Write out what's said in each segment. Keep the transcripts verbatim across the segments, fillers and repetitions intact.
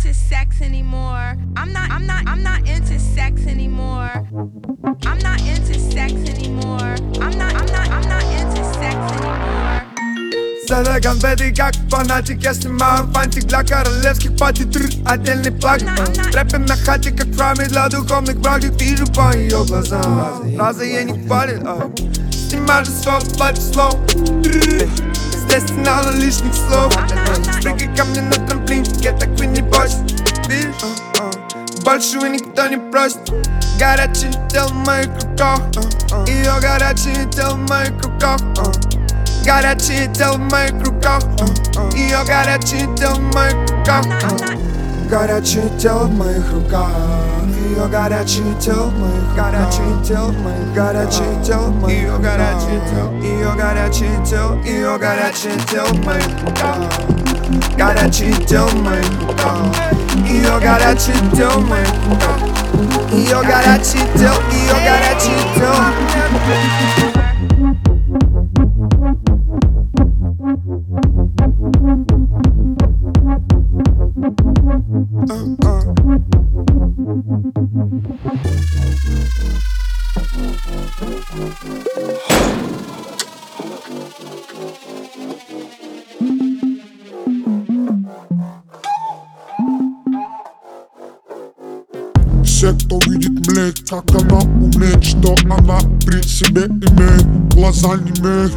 into sex anymore. I'm not, I'm not, I'm not into sex anymore. I'm not into sex anymore. I'm not, I'm not, I'm not into sex anymore. Sada конфеты как фанатик, я снимаю фантик для королевских пати, тррр, отдельный плагин. Рэпим на хате, как фрами для духовных братьев. Вижу по ее глазам, фразы ей не хвалит. Снимаю же свой платье слов, здесь не надо лишних слов. Прыгай ко мне на трамплин, я так вы не бойся. Большего никто не просит. Горячее тело в моих руках, ее горячее тело в моих руках. Горячее тело в моих руках, ее горячее тело в моих руках. Горячее тело в моих руках, ее горячее тело в моих горячее тело в моих горячее тело в моих ее горячее тело, ее горячее тело, ее горячее тело в моих руках. Горячее тело в моих руках, ее горячее тело в моих руках. Ее горячее тело, ее горячее тело. Все, кто видит, млеет, как она умеет, что она при себе имеет, глаза не имеют.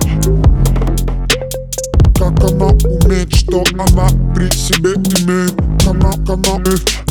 Как она умеет, что она при себе имеет, она, она,